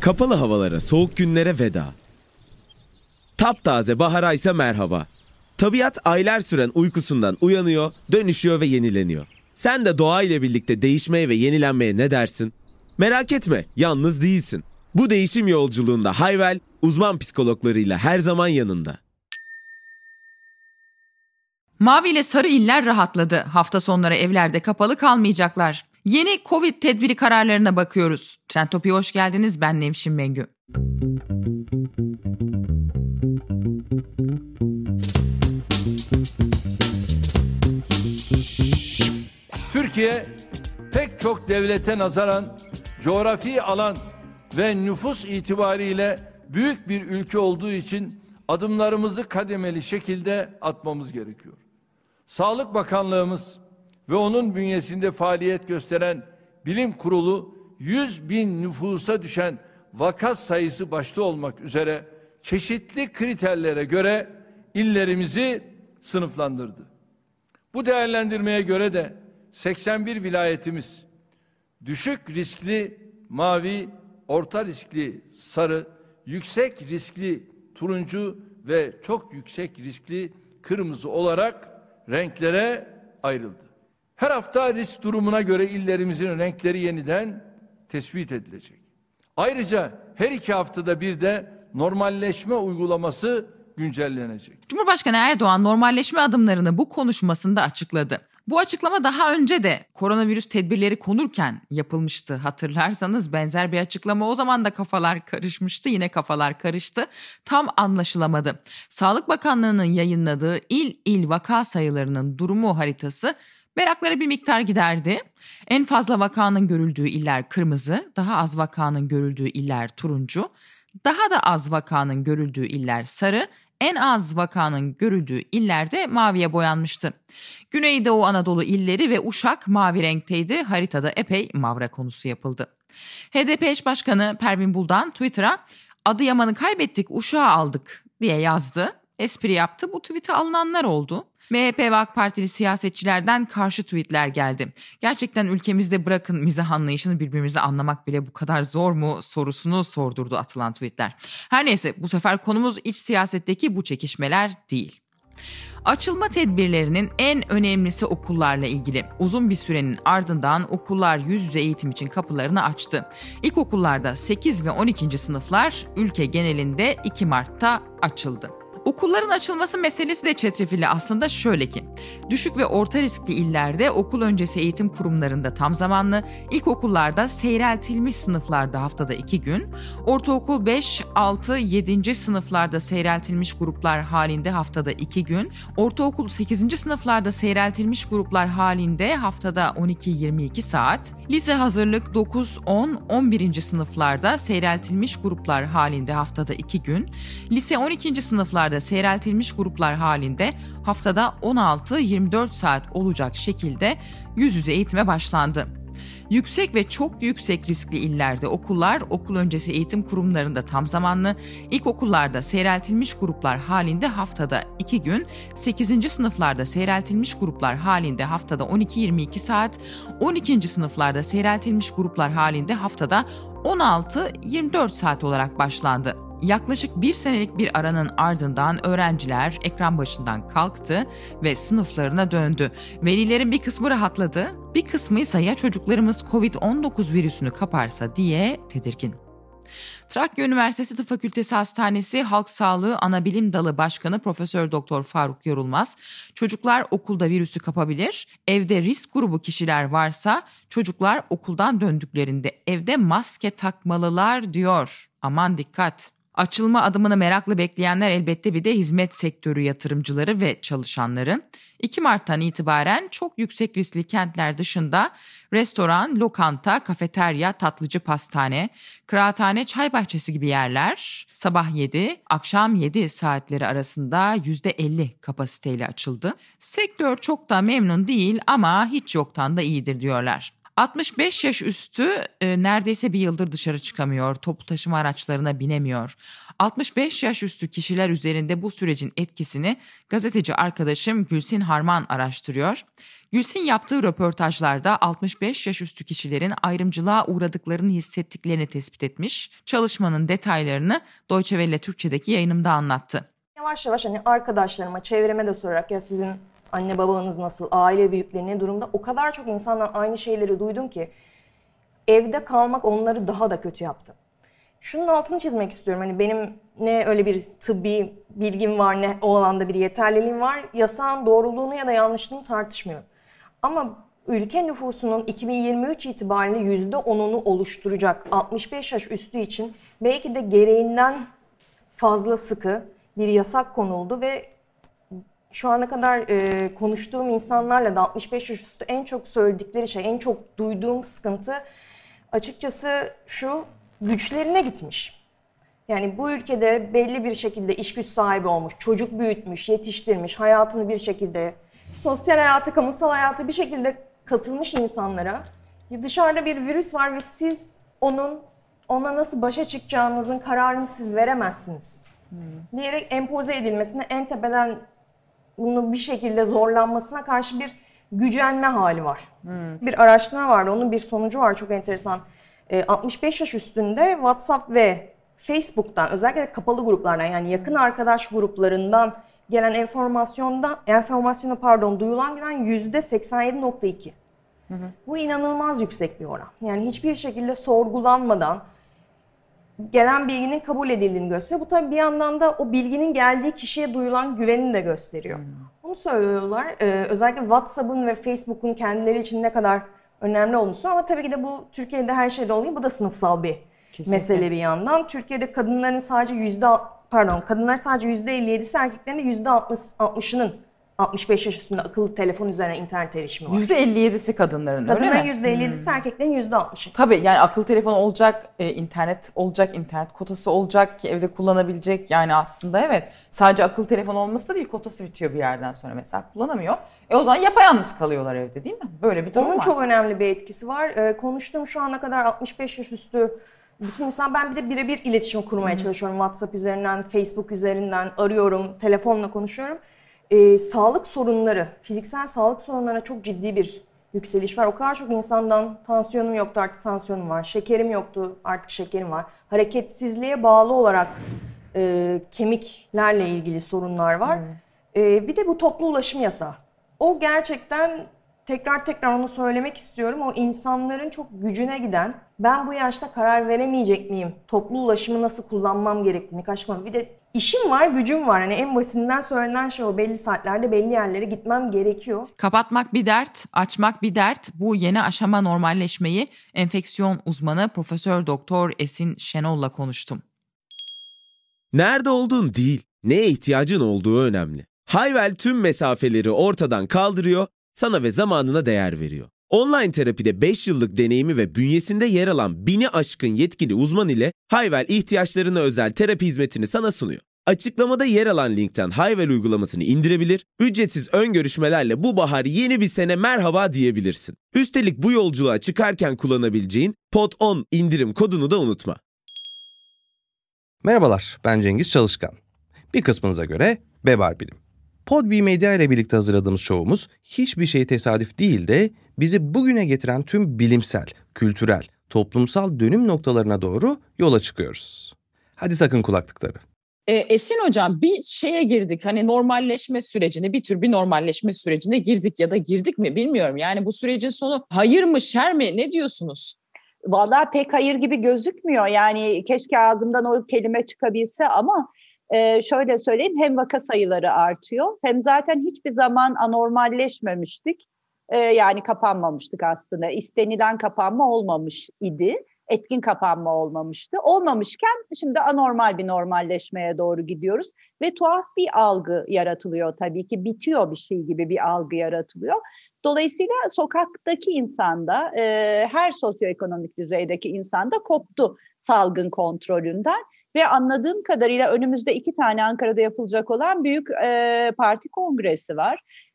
Kapalı havalara, soğuk günlere veda. Taptaze bahara ise merhaba. Tabiat aylar süren uykusundan uyanıyor, dönüşüyor ve yenileniyor. Sen de doğa ile birlikte değişmeye ve yenilenmeye ne dersin? Merak etme, yalnız değilsin. Bu değişim yolculuğunda Hayvel, uzman psikologlarıyla her zaman yanında. Mavi ile sarı iller rahatladı. Hafta sonları evlerde kapalı kalmayacaklar. Yeni Covid tedbiri kararlarına bakıyoruz. Trendtopi'ye hoş geldiniz. Ben Nevşin Mengü. Türkiye pek çok devlete nazaran coğrafi alan ve nüfus itibariyle büyük bir ülke olduğu için adımlarımızı kademeli şekilde atmamız gerekiyor. Sağlık Bakanlığımız ve onun bünyesinde faaliyet gösteren bilim kurulu 100.000 nüfusa düşen vaka sayısı başta olmak üzere çeşitli kriterlere göre illerimizi sınıflandırdı. Bu değerlendirmeye göre de 81 vilayetimiz düşük riskli mavi, orta riskli sarı, yüksek riskli turuncu ve çok yüksek riskli kırmızı olarak renklere ayrıldı. Her hafta risk durumuna göre illerimizin renkleri yeniden tespit edilecek. Ayrıca her 2 haftada bir de normalleşme uygulaması güncellenecek. Cumhurbaşkanı Erdoğan normalleşme adımlarını bu konuşmasında açıkladı. Bu açıklama daha önce de koronavirüs tedbirleri konurken yapılmıştı. Hatırlarsanız benzer bir açıklama, o zaman da kafalar karışmıştı. Yine kafalar karıştı. Tam anlaşılamadı. Sağlık Bakanlığı'nın yayınladığı il vaka sayılarının durumu haritası merakları bir miktar giderdi. En fazla vakanın görüldüğü iller kırmızı, daha az vakanın görüldüğü iller turuncu, daha da az vakanın görüldüğü iller sarı, en az vakanın görüldüğü illerde maviye boyanmıştı. Güneydoğu Anadolu illeri ve Uşak mavi renkteydi. Haritada epey mavra konusu yapıldı. HDP eş başkanı Pervin Buldan Twitter'a "Adıyaman'ı kaybettik, Uşak'ı aldık" diye yazdı. Espri yaptı. Bu tweet'e alınanlar oldu. MHP ve AK Partili siyasetçilerden karşı tweetler geldi. Gerçekten ülkemizde bırakın mizah anlayışını, birbirimizi anlamak bile bu kadar zor mu sorusunu sordurdu atılan tweetler. Her neyse, bu sefer konumuz iç siyasetteki bu çekişmeler değil. Açılma tedbirlerinin en önemlisi okullarla ilgili. Uzun bir sürenin ardından okullar yüz yüze eğitim için kapılarını açtı. İlkokullarda 8 ve 12. sınıflar ülke genelinde 2 Mart'ta açıldı. Okulların açılması meselesi de çetrefilli aslında şöyle ki, düşük ve orta riskli illerde okul öncesi eğitim kurumlarında tam zamanlı, ilkokullarda seyreltilmiş sınıflarda haftada 2 gün, ortaokul 5, 6, 7. sınıflarda seyreltilmiş gruplar halinde haftada 2 gün, ortaokul 8. sınıflarda seyreltilmiş gruplar halinde haftada 12-22 saat, lise hazırlık 9, 10, 11. sınıflarda seyreltilmiş gruplar halinde haftada 2 gün, lise 12. sınıflarda seyreltilmiş gruplar halinde haftada 16-24 saat olacak şekilde yüz yüze eğitime başlandı. Yüksek ve çok yüksek riskli illerde okullar okul öncesi eğitim kurumlarında tam zamanlı, ilkokullarda seyreltilmiş gruplar halinde haftada 2 gün, 8. sınıflarda seyreltilmiş gruplar halinde haftada 12-22 saat, 12. sınıflarda seyreltilmiş gruplar halinde haftada 16-24 saat olarak başlandı. Yaklaşık 1 senelik bir aranın ardından öğrenciler ekran başından kalktı ve sınıflarına döndü. Velilerin bir kısmı rahatladı, bir kısmı ise ya çocuklarımız Covid-19 virüsünü kaparsa diye tedirgin. Trakya Üniversitesi Tıp Fakültesi Hastanesi Halk Sağlığı Anabilim Dalı Başkanı Profesör Doktor Faruk Yorulmaz, çocuklar okulda virüsü kapabilir, evde risk grubu kişiler varsa çocuklar okuldan döndüklerinde evde maske takmalılar diyor. Aman dikkat! Açılma adımını merakla bekleyenler elbette bir de hizmet sektörü yatırımcıları ve çalışanları. 2 Mart'tan itibaren çok yüksek riskli kentler dışında restoran, lokanta, kafeterya, tatlıcı pastane, kıraathane, çay bahçesi gibi yerler sabah 7, akşam 7 saatleri arasında %50 kapasiteyle açıldı. Sektör çok da memnun değil ama hiç yoktan da iyidir diyorlar. 65 yaş üstü neredeyse bir yıldır dışarı çıkamıyor, toplu taşıma araçlarına binemiyor. 65 yaş üstü kişiler üzerinde bu sürecin etkisini gazeteci arkadaşım Gülsin Harman araştırıyor. Gülsin yaptığı röportajlarda 65 yaş üstü kişilerin ayrımcılığa uğradıklarını hissettiklerini tespit etmiş. Çalışmanın detaylarını Deutsche Welle Türkçe'deki yayınımda anlattı. Yavaş yavaş hani arkadaşlarıma, çevreme de sorarak ya sizin anne babanız nasıl, aile büyükleri ne durumda, o kadar çok insandan aynı şeyleri duydum ki evde kalmak onları daha da kötü yaptı. Şunun altını çizmek istiyorum. Hani benim ne öyle bir tıbbi bilgim var, ne o alanda bir yeterliliğim var. Yasağın doğruluğunu ya da yanlışlığını tartışmıyorum. Ama ülke nüfusunun 2023 itibariyle %10'unu oluşturacak 65 yaş üstü için belki de gereğinden fazla sıkı bir yasak konuldu ve şu ana kadar konuştuğum insanlarla da 65 yaş üstü en çok söyledikleri şey, en çok duyduğum sıkıntı açıkçası şu: güçlerine gitmiş. Yani bu ülkede belli bir şekilde iş güç sahibi olmuş, çocuk büyütmüş, yetiştirmiş, hayatını bir şekilde, sosyal hayatı, kamusal hayatı bir şekilde katılmış insanlara dışarıda bir virüs var ve siz ona nasıl başa çıkacağınızın kararını siz veremezsiniz. Diyerek empoze edilmesine, en tepeden bunu bir şekilde zorlanmasına karşı bir gücenme hali var. Bir araştırma vardı, onun bir sonucu var çok enteresan. 65 yaş üstünde WhatsApp ve Facebook'tan, özellikle kapalı gruplardan, yani yakın arkadaş gruplarından gelen duyulan güven %87.2. Bu inanılmaz yüksek bir oran. Yani hiçbir şekilde sorgulanmadan gelen bilginin kabul edildiğini gösteriyor. Bu tabii bir yandan da o bilginin geldiği kişiye duyulan güveni de gösteriyor. Bunu söylüyorlar. Özellikle WhatsApp'ın ve Facebook'un kendileri için ne kadar önemli olduğunu, ama tabii ki de bu Türkiye'de her şeyde olduğu gibi bu da sınıfsal bir mesele bir yandan. Türkiye'de kadınların sadece %57'si, erkeklerin de %60'ının 65 yaş üstünde akıllı telefon üzerine internet erişimi var. %57'si kadınların, öyle mi? Kadınların %57'si, erkeklerin %60'ı. Tabii, yani akıllı telefon olacak, internet olacak, internet kotası olacak ki evde kullanabilecek. Yani aslında evet, sadece akıllı telefon olması da değil, kotası bitiyor bir yerden sonra mesela, kullanamıyor. O zaman yapayalnız kalıyorlar evde, değil mi? Böyle bir durum var. Onun çok önemli bir etkisi var. Konuştuğum şu ana kadar 65 yaş üstü bütün insan, ben bir de birebir iletişim kurmaya çalışıyorum. WhatsApp üzerinden, Facebook üzerinden arıyorum, telefonla konuşuyorum. Sağlık sorunları, fiziksel sağlık sorunlarına çok ciddi bir yükseliş var. O kadar çok insandan tansiyonum yoktu, artık tansiyonum var. Şekerim yoktu, artık şekerim var. Hareketsizliğe bağlı olarak kemiklerle ilgili sorunlar var. Bir de bu toplu ulaşım yasağı. O gerçekten tekrar onu söylemek istiyorum. O insanların çok gücüne giden, ben bu yaşta karar veremeyecek miyim? Toplu ulaşımı nasıl kullanmam gerektiğini kaçmam. Bir de işim var, gücüm var. Yani en basitinden söylenen şey o: belli saatlerde belli yerlere gitmem gerekiyor. Kapatmak bir dert, açmak bir dert. Bu yeni aşama normalleşmeyi enfeksiyon uzmanı Profesör Doktor Esin Şenol'la konuştum. Nerede olduğun değil, neye ihtiyacın olduğu önemli. Hayvel tüm mesafeleri ortadan kaldırıyor, sana ve zamanına değer veriyor. Online terapide 5 yıllık deneyimi ve bünyesinde yer alan 1000'i aşkın yetkili uzman ile Hayvel ihtiyaçlarına özel terapi hizmetini sana sunuyor. Açıklamada yer alan linkten Hayvel uygulamasını indirebilir, ücretsiz ön görüşmelerle bu bahar yeni bir sene merhaba diyebilirsin. Üstelik bu yolculuğa çıkarken kullanabileceğin POD10 indirim kodunu da unutma. Merhabalar, ben Cengiz Çalışkan. Bir kısmınıza göre Bebar Bilim. Podbi Medya ile birlikte hazırladığımız şovumuz hiçbir şey tesadüf değil de bizi bugüne getiren tüm bilimsel, kültürel, toplumsal dönüm noktalarına doğru yola çıkıyoruz. Hadi takın kulaklıkları. Esin Hocam, bir şeye girdik, hani normalleşme sürecine, bir tür bir normalleşme sürecine girdik ya da girdik mi bilmiyorum. Yani bu sürecin sonu hayır mı şer mi, ne diyorsunuz? Vallahi pek hayır gibi gözükmüyor. Yani keşke ağzımdan o kelime çıkabilse ama şöyle söyleyeyim, hem vaka sayıları artıyor hem zaten hiçbir zaman anormalleşmemiştik. Yani kapanmamıştık aslında. İstenilen kapanma olmamış idi. Etkin kapanma olmamıştı. Olmamışken şimdi anormal bir normalleşmeye doğru gidiyoruz. Ve tuhaf bir algı yaratılıyor tabii ki. Bitiyor bir şey gibi bir algı yaratılıyor. Dolayısıyla sokaktaki insanda, her sosyoekonomik düzeydeki insanda koptu salgın kontrolünden. Ve anladığım kadarıyla önümüzde 2 tane Ankara'da yapılacak olan büyük parti kongresi var.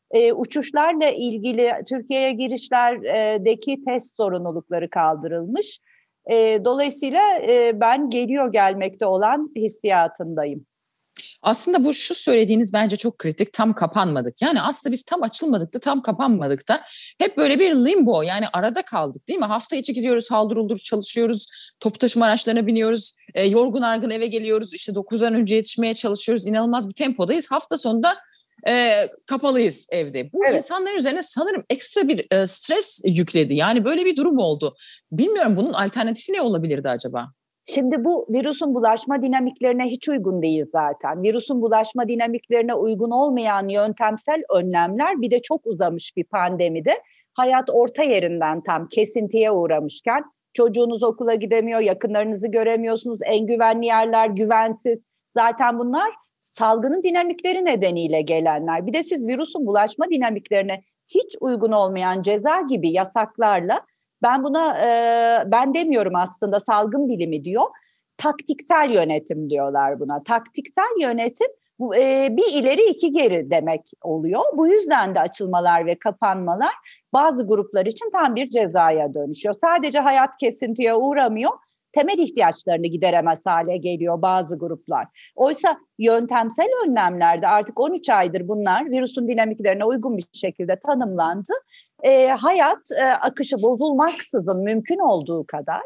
Uçuşlarla ilgili Türkiye'ye girişlerdeki test zorunlulukları kaldırılmış. Dolayısıyla ben gelmekte olan hissiyatındayım. Aslında bu şu söylediğiniz bence çok kritik. Tam kapanmadık. Yani aslında biz tam açılmadık da tam kapanmadık da hep böyle bir limbo, yani arada kaldık değil mi? Hafta içi gidiyoruz, haldır uldur çalışıyoruz, toplu taşıma araçlarına biniyoruz, yorgun argın eve geliyoruz, işte 9'dan önce yetişmeye çalışıyoruz, inanılmaz bir tempodayız. Hafta sonunda kapalıyız evde. Bu insanların üzerine sanırım ekstra bir stres yükledi. Yani böyle bir durum oldu. Bilmiyorum, bunun alternatifi ne olabilirdi acaba? Şimdi bu virüsün bulaşma dinamiklerine hiç uygun değil zaten. Virüsün bulaşma dinamiklerine uygun olmayan yöntemsel önlemler, bir de çok uzamış bir pandemide hayat orta yerinden tam kesintiye uğramışken çocuğunuz okula gidemiyor, yakınlarınızı göremiyorsunuz, en güvenli yerler güvensiz. Zaten bunlar salgının dinamikleri nedeniyle gelenler. Bir de siz virüsün bulaşma dinamiklerine hiç uygun olmayan ceza gibi yasaklarla, ben buna ben demiyorum aslında, salgın bilimi diyor, taktiksel yönetim diyorlar buna. Taktiksel yönetim bu, bir ileri iki geri demek oluyor. Bu yüzden de açılmalar ve kapanmalar bazı gruplar için tam bir cezaya dönüşüyor. Sadece hayat kesintiye uğramıyor, temel ihtiyaçlarını gideremez hale geliyor bazı gruplar. Oysa yöntemsel önlemlerde artık 13 aydır bunlar virüsün dinamiklerine uygun bir şekilde tanımlandı. Hayat akışı bozulmaksızın mümkün olduğu kadar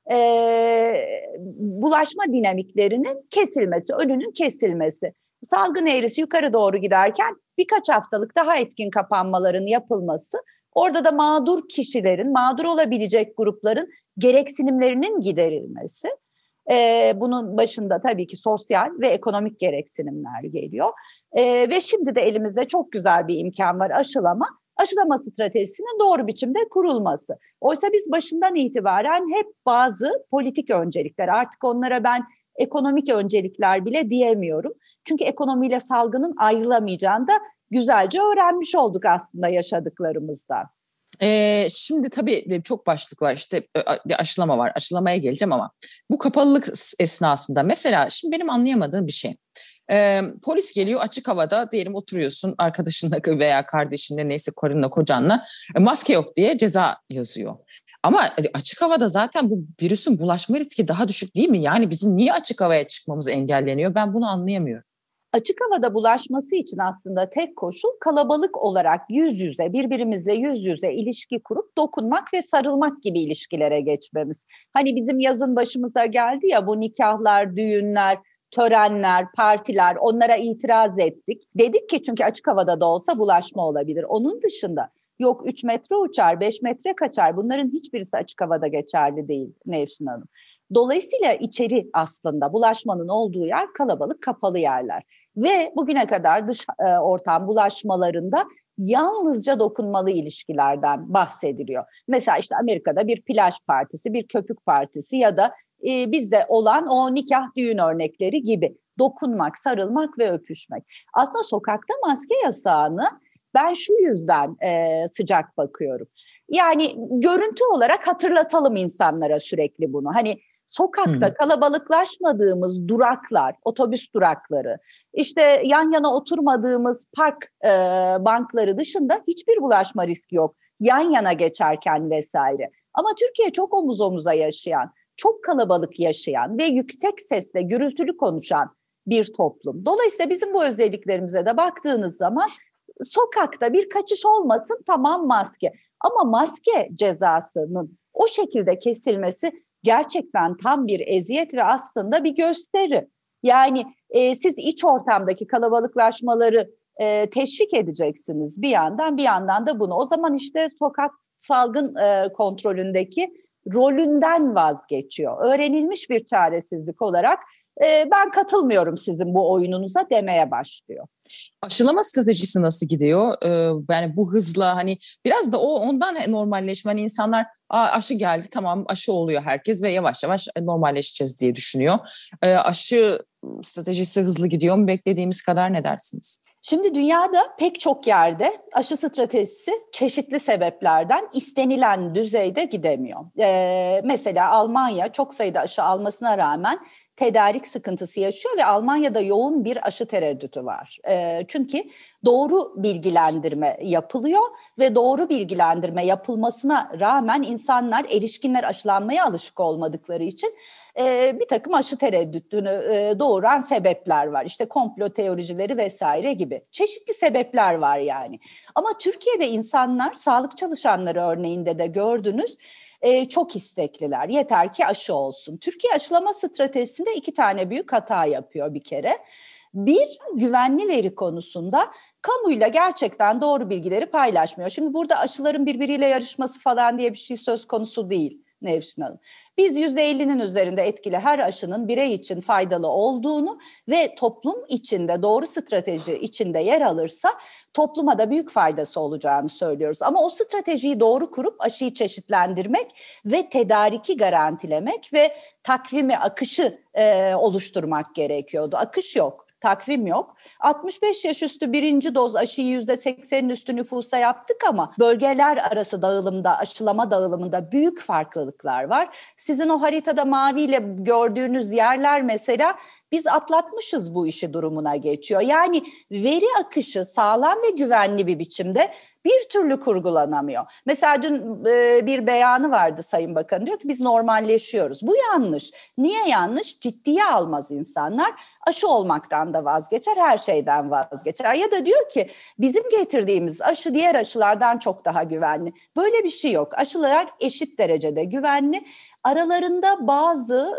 bulaşma dinamiklerinin kesilmesi, önünün kesilmesi. Salgın eğrisi yukarı doğru giderken birkaç haftalık daha etkin kapanmaların yapılması, orada da mağdur kişilerin, mağdur olabilecek grupların gereksinimlerinin giderilmesi. Bunun başında tabii ki sosyal ve ekonomik gereksinimler geliyor. Ve şimdi de elimizde çok güzel bir imkan var, aşılama. Aşılama stratejisinin doğru biçimde kurulması. Oysa biz başından itibaren hep bazı politik öncelikler, artık onlara ben ekonomik öncelikler bile diyemiyorum. Çünkü ekonomiyle salgının ayrılamayacağını da güzelce öğrenmiş olduk aslında yaşadıklarımızdan. Şimdi tabii çok başlık var, işte aşılama var, aşılamaya geleceğim ama bu kapalılık esnasında mesela şimdi benim anlayamadığım bir şey. Polis geliyor, açık havada diyelim oturuyorsun arkadaşınla veya kardeşinle, neyse karınla kocanla, maske yok diye ceza yazıyor. Ama açık havada zaten bu virüsün bulaşma riski daha düşük değil mi? Yani bizim niye açık havaya çıkmamız engelleniyor? Ben bunu anlayamıyorum. Açık havada bulaşması için aslında tek koşul kalabalık olarak yüz yüze, birbirimizle yüz yüze ilişki kurup dokunmak ve sarılmak gibi ilişkilere geçmemiz. Hani bizim yazın başımıza geldi ya bu nikahlar, düğünler, törenler, partiler, onlara itiraz ettik. Dedik ki çünkü açık havada da olsa bulaşma olabilir. Onun dışında yok 3 metre uçar, 5 metre kaçar. Bunların hiçbirisi açık havada geçerli değil Nevşin Hanım. Dolayısıyla içeri aslında bulaşmanın olduğu yer kalabalık, kapalı yerler. Ve bugüne kadar dış ortam bulaşmalarında yalnızca dokunmalı ilişkilerden bahsediliyor. Mesela işte Amerika'da bir plaj partisi, bir köpük partisi ya da bizde olan o nikah düğün örnekleri gibi dokunmak, sarılmak ve öpüşmek. Aslında sokakta maske yasağını ben şu yüzden sıcak bakıyorum. Yani görüntü olarak hatırlatalım insanlara sürekli bunu. Hani sokakta kalabalıklaşmadığımız duraklar, otobüs durakları, işte yan yana oturmadığımız park bankları dışında hiçbir bulaşma riski yok. Yan yana geçerken vesaire. Ama Türkiye çok omuz omuza yaşayan, çok kalabalık yaşayan ve yüksek sesle gürültülü konuşan bir toplum. Dolayısıyla bizim bu özelliklerimize de baktığınız zaman sokakta bir kaçış olmasın, tamam maske. Ama maske cezasının o şekilde kesilmesi gerçekten tam bir eziyet ve aslında bir gösteri. Yani siz iç ortamdaki kalabalıklaşmaları teşvik edeceksiniz bir yandan da bunu. O zaman işte sokak salgın kontrolündeki rolünden vazgeçiyor. Öğrenilmiş bir çaresizlik olarak ben katılmıyorum sizin bu oyununuza demeye başlıyor. Aşılama stratejisi nasıl gidiyor? Yani bu hızla hani biraz da ondan normalleşme. Hani insanlar aşı geldi, tamam aşı oluyor herkes ve yavaş yavaş normalleşeceğiz diye düşünüyor. Aşı stratejisi hızlı gidiyor mu beklediğimiz kadar, ne dersiniz? Şimdi dünyada pek çok yerde aşı stratejisi çeşitli sebeplerden istenilen düzeyde gidemiyor. Mesela Almanya çok sayıda aşı almasına rağmen tedarik sıkıntısı yaşıyor ve Almanya'da yoğun bir aşı tereddütü var. Çünkü doğru bilgilendirme yapılıyor ve doğru bilgilendirme yapılmasına rağmen insanlar, erişkinler aşılanmaya alışık olmadıkları için bir takım aşı tereddütünü doğuran sebepler var. İşte komplo teorileri vesaire gibi. Çeşitli sebepler var yani. Ama Türkiye'de insanlar, sağlık çalışanları örneğinde de gördünüz, çok istekliler. Yeter ki aşı olsun. Türkiye aşılama stratejisinde 2 tane büyük hata yapıyor bir kere. Bir, güvenli veri konusunda kamuyla gerçekten doğru bilgileri paylaşmıyor. Şimdi burada aşıların birbiriyle yarışması falan diye bir şey söz konusu değil Nevşin Hanım. Biz %50'nin üzerinde etkili her aşının birey için faydalı olduğunu ve toplum içinde doğru strateji içinde yer alırsa topluma da büyük faydası olacağını söylüyoruz. Ama o stratejiyi doğru kurup aşıyı çeşitlendirmek ve tedariki garantilemek ve takvimi, akışı oluşturmak gerekiyordu. Akış yok. Takvim yok. 65 yaş üstü birinci doz aşıyı %80'in üstü nüfusa yaptık ama bölgeler arası dağılımda, aşılama dağılımında büyük farklılıklar var. Sizin o haritada maviyle gördüğünüz yerler mesela biz atlatmışız bu işi durumuna geçiyor. Yani veri akışı sağlam ve güvenli bir biçimde bir türlü kurgulanamıyor. Mesela dün bir beyanı vardı Sayın Bakan, diyor ki biz normalleşiyoruz. Bu yanlış. Niye yanlış? Ciddiye almaz insanlar. Aşı olmaktan da vazgeçer, her şeyden vazgeçer. Ya da diyor ki bizim getirdiğimiz aşı diğer aşılardan çok daha güvenli. Böyle bir şey yok. Aşılar eşit derecede güvenli. Aralarında bazı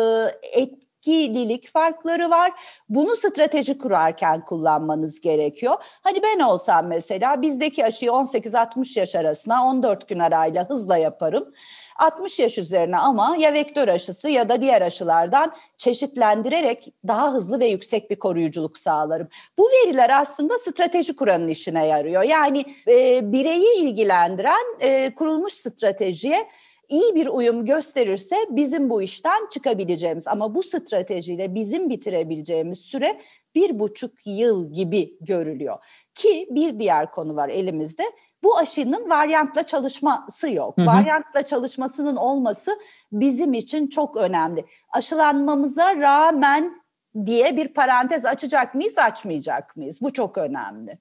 etkililik farkları var. Bunu strateji kurarken kullanmanız gerekiyor. Hani ben olsam mesela bizdeki aşıyı 18-60 yaş arasına 14 gün arayla hızla yaparım. 60 yaş üzerine ama ya vektör aşısı ya da diğer aşılardan çeşitlendirerek daha hızlı ve yüksek bir koruyuculuk sağlarım. Bu veriler aslında strateji kuranın işine yarıyor. Yani bireyi ilgilendiren kurulmuş stratejiye İyi bir uyum gösterirse bizim bu işten çıkabileceğimiz, ama bu stratejiyle bizim bitirebileceğimiz süre 1,5 yıl gibi görülüyor. Ki bir diğer konu var elimizde. Bu aşının varyantla çalışması yok. Varyantla çalışmasının olması bizim için çok önemli. Aşılanmamıza rağmen diye bir parantez açacak mıyız, açmayacak mıyız? Bu çok önemli.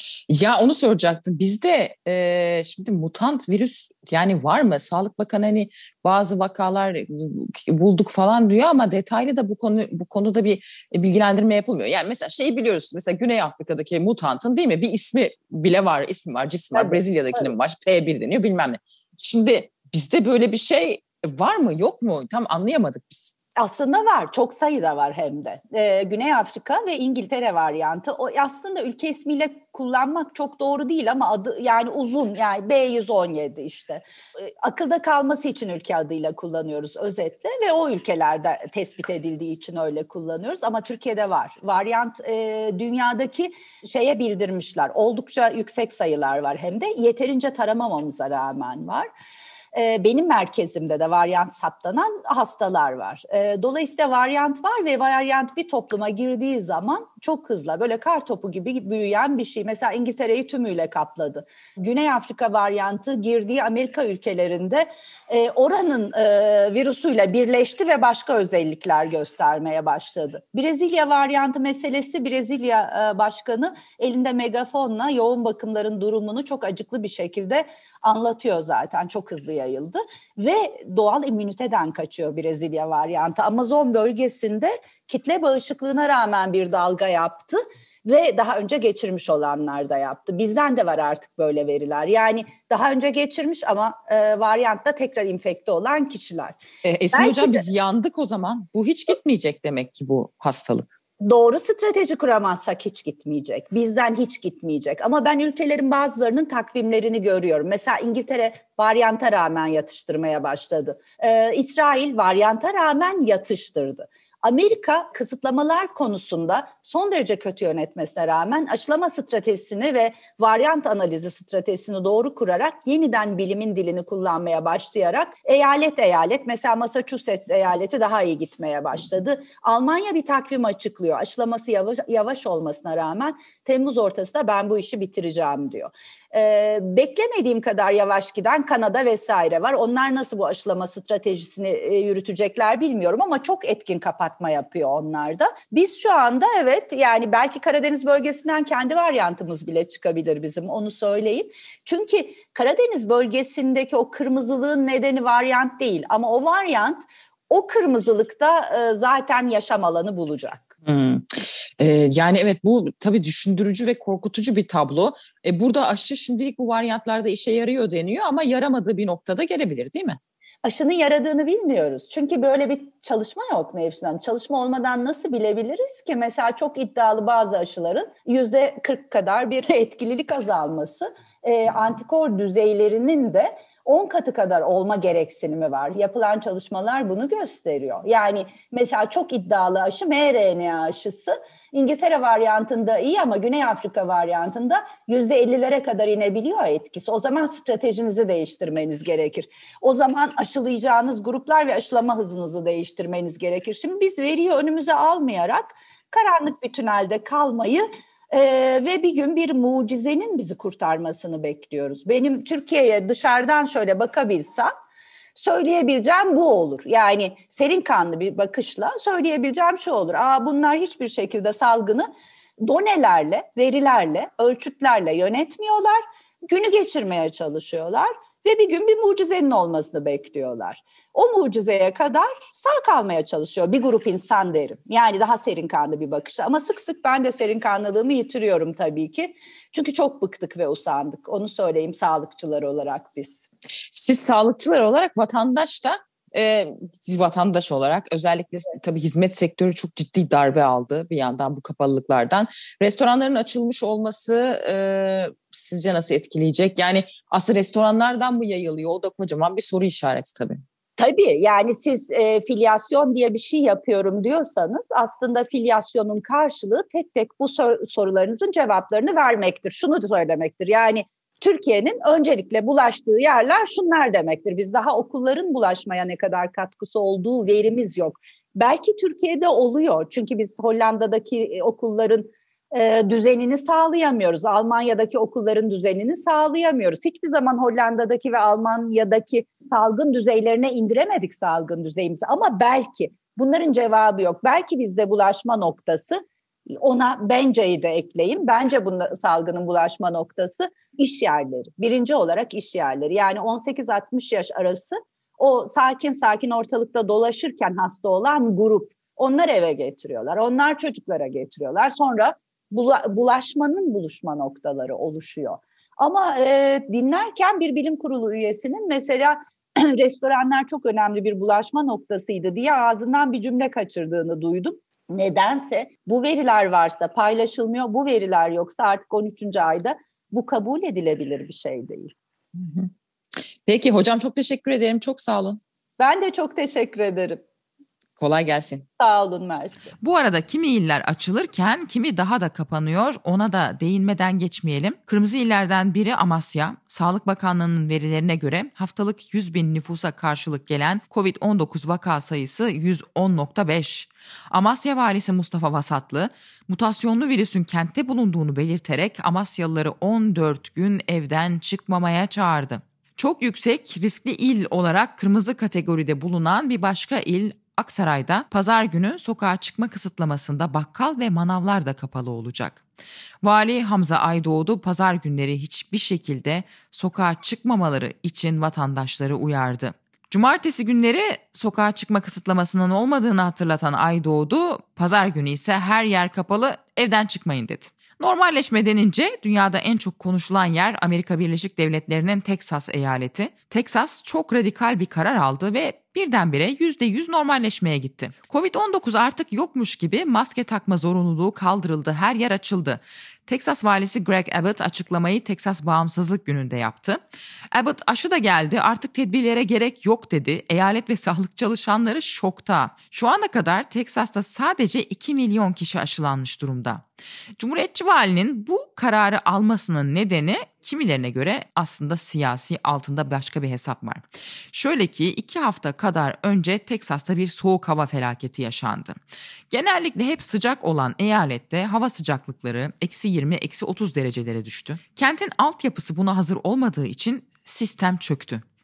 Ya onu soracaktım. Bizde şimdi mutant virüs yani var mı? Sağlık Bakanı hani bazı vakalar bulduk falan diyor ama detaylı da bu konuda bir bilgilendirme yapılmıyor. Yani mesela şeyi biliyoruz. Mesela Güney Afrika'daki mutantın değil mi? Bir ismi bile var, ismi var, cismi var. Brezilya'dakinin var. P1 deniyor bilmem ne. Şimdi bizde böyle bir şey var mı, yok mu? Tam anlayamadık biz. Aslında var, çok sayıda var hem de. Güney Afrika ve İngiltere varyantı. O aslında ülke ismiyle kullanmak çok doğru değil ama adı yani uzun, yani B117 işte. Akılda kalması için ülke adıyla kullanıyoruz özetle ve o ülkelerde tespit edildiği için öyle kullanıyoruz ama Türkiye'de var. Varyant dünyadaki şeye bildirmişler. Oldukça yüksek sayılar var hem de yeterince taramamamıza rağmen var. Benim merkezimde de varyant saptanan hastalar var. Dolayısıyla varyant var ve varyant bir topluma girdiği zaman çok hızlı, böyle kar topu gibi büyüyen bir şey. Mesela İngiltere'yi tümüyle kapladı. Güney Afrika varyantı girdiği Amerika ülkelerinde oranın virüsüyle birleşti ve başka özellikler göstermeye başladı. Brezilya varyantı meselesi, Brezilya başkanı elinde megafonla yoğun bakımların durumunu çok acıklı bir şekilde anlatıyor zaten. Çok hızlı yayıldı ve doğal immüniteden kaçıyor Brezilya varyantı. Amazon bölgesinde kitle bağışıklığına rağmen bir dalga yaptı ve daha önce geçirmiş olanlar da yaptı. Bizden de var artık böyle veriler. Yani daha önce geçirmiş ama varyantta tekrar infekte olan kişiler. Esin Hocam biz yandık o zaman. Bu hiç gitmeyecek demek ki bu hastalık. Doğru strateji kuramazsak hiç gitmeyecek. Bizden hiç gitmeyecek. Ama ben ülkelerin bazılarının takvimlerini görüyorum. Mesela İngiltere varyanta rağmen yatıştırmaya başladı. İsrail varyanta rağmen yatıştırdı. Amerika kısıtlamalar konusunda son derece kötü yönetmesine rağmen aşılama stratejisini ve varyant analizi stratejisini doğru kurarak yeniden bilimin dilini kullanmaya başlayarak eyalet mesela Massachusetts eyaleti daha iyi gitmeye başladı. Almanya bir takvim açıklıyor. Aşılaması yavaş olmasına rağmen Temmuz ortasında ben bu işi bitireceğim diyor. Beklemediğim kadar yavaş giden Kanada vesaire var. Onlar nasıl bu aşılama stratejisini yürütecekler bilmiyorum ama çok etkin kapattılar kapatma yapıyor onlarda. Biz şu anda evet, yani belki Karadeniz bölgesinden kendi varyantımız bile çıkabilir bizim, onu söyleyeyim. Çünkü Karadeniz bölgesindeki o kırmızılığın nedeni varyant değil, ama o varyant o kırmızılıkta zaten yaşam alanı bulacak. Yani evet, bu tabii düşündürücü ve korkutucu bir tablo. Burada aşı şimdilik bu varyantlarda işe yarıyor deniyor ama yaramadığı bir noktada gelebilir, değil mi? Aşının yaradığını bilmiyoruz. Çünkü böyle bir çalışma yok Nevşin Hanım. Çalışma olmadan nasıl bilebiliriz ki? Mesela çok iddialı bazı aşıların %40 kadar bir etkililik azalması, antikor düzeylerinin de 10 katı kadar olma gereksinimi var. Yapılan çalışmalar bunu gösteriyor. Yani mesela çok iddialı aşı mRNA aşısı İngiltere varyantında iyi ama Güney Afrika varyantında %50'lere kadar inebiliyor etkisi. O zaman stratejinizi değiştirmeniz gerekir. O zaman aşılayacağınız gruplar ve aşılama hızınızı değiştirmeniz gerekir. Şimdi biz veriyi önümüze almayarak karanlık bir tünelde kalmayı ve bir gün bir mucizenin bizi kurtarmasını bekliyoruz. Benim Türkiye'ye dışarıdan şöyle bakabilsem söyleyebileceğim bu olur. Yani serin kanlı bir bakışla söyleyebileceğim şu olur. Bunlar hiçbir şekilde salgını donelerle, verilerle, ölçütlerle yönetmiyorlar. Günü geçirmeye çalışıyorlar ve bir gün bir mucizenin olmasını bekliyorlar. O mucizeye kadar sağ kalmaya çalışıyor bir grup insan derim. Yani daha serin kanlı bir bakışla. Ama sık sık ben de serin kanlılığımı yitiriyorum tabii ki. Çünkü çok bıktık ve usandık. Onu söyleyeyim, sağlıkçılar olarak biz. Siz sağlıkçılar olarak, vatandaş da vatandaş olarak özellikle tabii hizmet sektörü çok ciddi darbe aldı bir yandan bu kapalılıklardan. Restoranların açılmış olması sizce nasıl etkileyecek? Yani aslında restoranlardan mı yayılıyor? O da kocaman bir soru işareti tabii. Tabii, yani siz filyasyon diye bir şey yapıyorum diyorsanız aslında filyasyonun karşılığı tek tek bu sorularınızın cevaplarını vermektir. Şunu da söylemektir, yani Türkiye'nin öncelikle bulaştığı yerler şunlar demektir. Biz daha okulların bulaşmaya ne kadar katkısı olduğu verimiz yok. Belki Türkiye'de oluyor çünkü biz Hollanda'daki okulların düzenini sağlayamıyoruz. Almanya'daki okulların düzenini sağlayamıyoruz. Hiçbir zaman Hollanda'daki ve Almanya'daki salgın düzeylerine indiremedik salgın düzeyimizi. Ama belki bunların cevabı yok. Belki bizde bulaşma noktası, ona benceyi de ekleyeyim. Bence salgının bulaşma noktası iş yerleri. Birinci olarak iş yerleri. Yani 18-60 yaş arası o sakin sakin ortalıkta dolaşırken hasta olan grup. Onlar eve getiriyorlar. Onlar çocuklara getiriyorlar. Sonra bulaşmanın buluşma noktaları oluşuyor. Ama dinlerken bir bilim kurulu üyesinin mesela restoranlar çok önemli bir bulaşma noktasıydı diye ağzından bir cümle kaçırdığını duydum. Nedense bu veriler varsa paylaşılmıyor, bu veriler yoksa artık 13. ayda bu kabul edilebilir bir şey değil. Peki hocam, çok teşekkür ederim, çok sağ olun. Ben de çok teşekkür ederim. Kolay gelsin. Sağ olun, mersi. Bu arada kimi iller açılırken kimi daha da kapanıyor, ona da değinmeden geçmeyelim. Kırmızı illerden biri Amasya. Sağlık Bakanlığı'nın verilerine göre haftalık 100.000 nüfusa karşılık gelen COVID-19 vaka sayısı 110.5. Amasya valisi Mustafa Vasatlı, mutasyonlu virüsün kentte bulunduğunu belirterek Amasyalıları 14 gün evden çıkmamaya çağırdı. Çok yüksek riskli il olarak kırmızı kategoride bulunan bir başka il Aksaray'da pazar günü sokağa çıkma kısıtlamasında bakkal ve manavlar da kapalı olacak. Vali Hamza Aydoğdu pazar günleri hiçbir şekilde sokağa çıkmamaları için vatandaşları uyardı. Cumartesi günleri sokağa çıkma kısıtlamasının olmadığını hatırlatan Aydoğdu, pazar günü ise her yer kapalı, evden çıkmayın dedi. Normalleşme denince dünyada en çok konuşulan yer Amerika Birleşik Devletleri'nin Teksas eyaleti. Teksas çok radikal bir karar aldı ve birdenbire %100 normalleşmeye gitti. Covid-19 artık yokmuş gibi maske takma zorunluluğu kaldırıldı, her yer açıldı. Teksas valisi Greg Abbott açıklamayı Teksas Bağımsızlık Günü'nde yaptı. Abbott aşı da geldi, artık tedbirlere gerek yok dedi. Eyalet ve sağlık çalışanları şokta. Şu ana kadar Teksas'ta sadece 2 milyon kişi aşılanmış durumda. Cumhuriyetçi valinin bu kararı almasının nedeni kimilerine göre aslında siyasi, altında başka bir hesap var. Şöyle ki 2 hafta kadar önce Teksas'ta bir soğuk hava felaketi yaşandı. Genellikle hep sıcak olan eyalette hava sıcaklıkları -20, -30 derecelere düştü. Kentin altyapısı buna hazır olmadığı için sistem çöktü.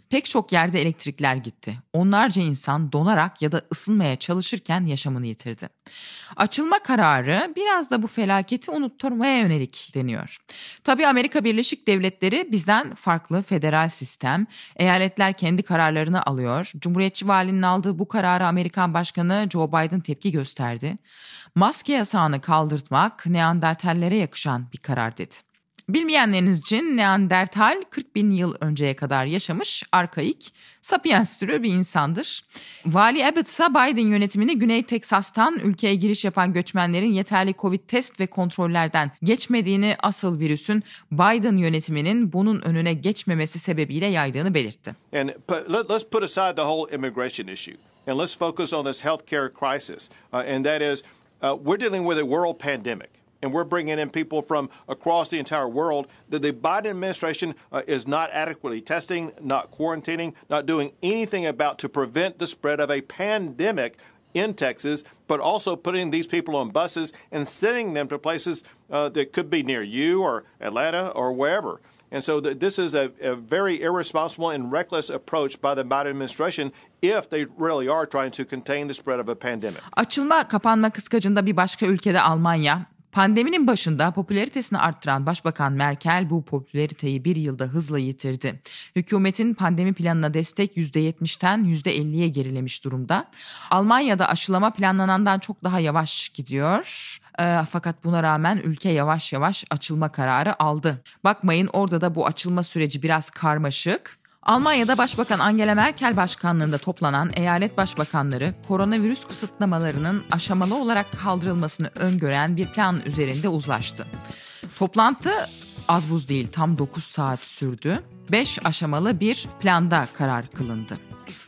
Pek çok yerde elektrikler gitti. Onlarca insan donarak ya da ısınmaya çalışırken yaşamını yitirdi. Açılma kararı biraz da bu felaketi unutturmaya yönelik deniyor. Tabii Amerika Birleşik Devletleri bizden farklı federal sistem. Eyaletler kendi kararlarını alıyor. Cumhuriyetçi valinin aldığı bu karara Amerikan Başkanı Joe Biden tepki gösterdi. Maske yasağını kaldırtmak Neandertallere yakışan bir karar dedi. Bilmeyenleriniz için Neandertal 40 bin yıl önceye kadar yaşamış arkaik, sapiens türü bir insandır. Vali Abbott ise Biden yönetimini Güney Teksas'tan ülkeye giriş yapan göçmenlerin yeterli Covid test ve kontrollerden geçmediğini, asıl virüsün Biden yönetiminin bunun önüne geçmemesi sebebiyle yaydığını belirtti. And let's put aside the whole immigration issue and let's focus on this healthcare crisis. And that is, we're dealing with a world pandemic. And we're bringing in people from across the entire world. The Biden administration is not adequately testing, not quarantining, not doing anything about to prevent the spread of a pandemic in Texas, but also putting these people on buses and sending them to places that could be near you or Atlanta or wherever. And so this is a very irresponsible and reckless approach by the Biden administration if they really are trying to contain the spread of a pandemic. Açılma kapanma kıskacında bir başka ülkede Almanya. Pandeminin başında popülaritesini arttıran Başbakan Merkel bu popülariteyi bir yılda hızla yitirdi. Hükümetin pandemi planına destek %70'ten %50'ye gerilemiş durumda. Almanya'da aşılama planlanandan çok daha yavaş gidiyor. Fakat buna rağmen ülke yavaş yavaş açılma kararı aldı. Bakmayın, orada da bu açılma süreci biraz karmaşık. Almanya'da Başbakan Angela Merkel başkanlığında toplanan eyalet başbakanları koronavirüs kısıtlamalarının aşamalı olarak kaldırılmasını öngören bir plan üzerinde uzlaştı. Toplantı az buz değil, tam 9 saat sürdü. 5 aşamalı bir planda karar kılındı.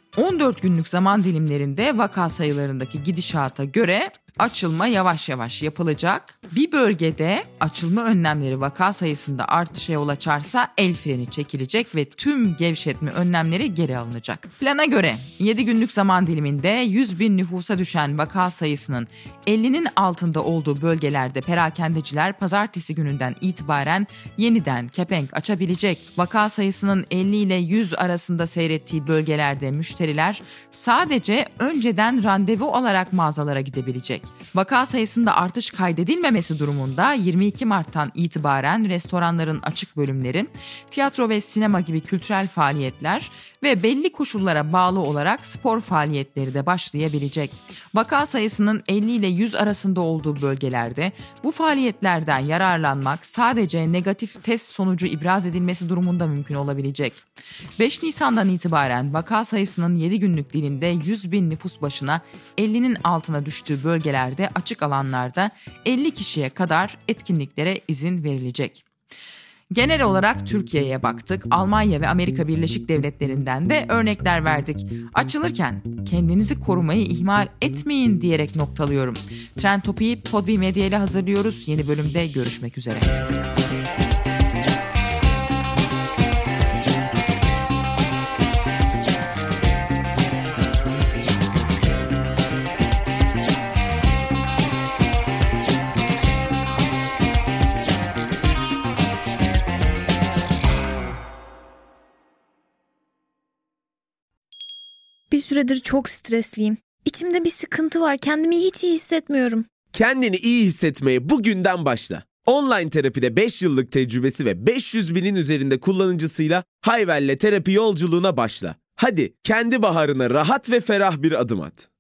14 günlük zaman dilimlerinde vaka sayılarındaki gidişata göre açılma yavaş yavaş yapılacak. Bir bölgede açılma önlemleri vaka sayısında artışa yol açarsa el freni çekilecek ve tüm gevşetme önlemleri geri alınacak. Plana göre 7 günlük zaman diliminde 100 bin nüfusa düşen vaka sayısının 50'nin altında olduğu bölgelerde perakendeciler pazartesi gününden itibaren yeniden kepenk açabilecek. Vaka sayısının 50 ile 100 arasında seyrettiği bölgelerde müşteriler sadece önceden randevu alarak mağazalara gidebilecek. Vaka sayısında artış kaydedilmemesi durumunda 22 Mart'tan itibaren restoranların açık bölümleri, tiyatro ve sinema gibi kültürel faaliyetler ve belli koşullara bağlı olarak spor faaliyetleri de başlayabilecek. Vaka sayısının 50 ile 100 arasında olduğu bölgelerde bu faaliyetlerden yararlanmak sadece negatif test sonucu ibraz edilmesi durumunda mümkün olabilecek. 5 Nisan'dan itibaren vaka sayısının 7 günlük dilimde 100 bin nüfus başına 50'nin altına düştüğü bölgelerde açık alanlarda 50 kişiye kadar etkinliklere izin verilecek. Genel olarak Türkiye'ye baktık. Almanya ve Amerika Birleşik Devletleri'nden de örnekler verdik. Açılırken kendinizi korumayı ihmal etmeyin diyerek noktalıyorum. Trend Topi'yi Podbi Medya ile hazırlıyoruz. Yeni bölümde görüşmek üzere. Bir süredir çok stresliyim. İçimde bir sıkıntı var. Kendimi hiç iyi hissetmiyorum. Kendini iyi hissetmeye bugünden başla. Online terapide 5 yıllık tecrübesi ve 500 binin üzerinde kullanıcısıyla Hayvel'le terapi yolculuğuna başla. Hadi kendi baharına rahat ve ferah bir adım at.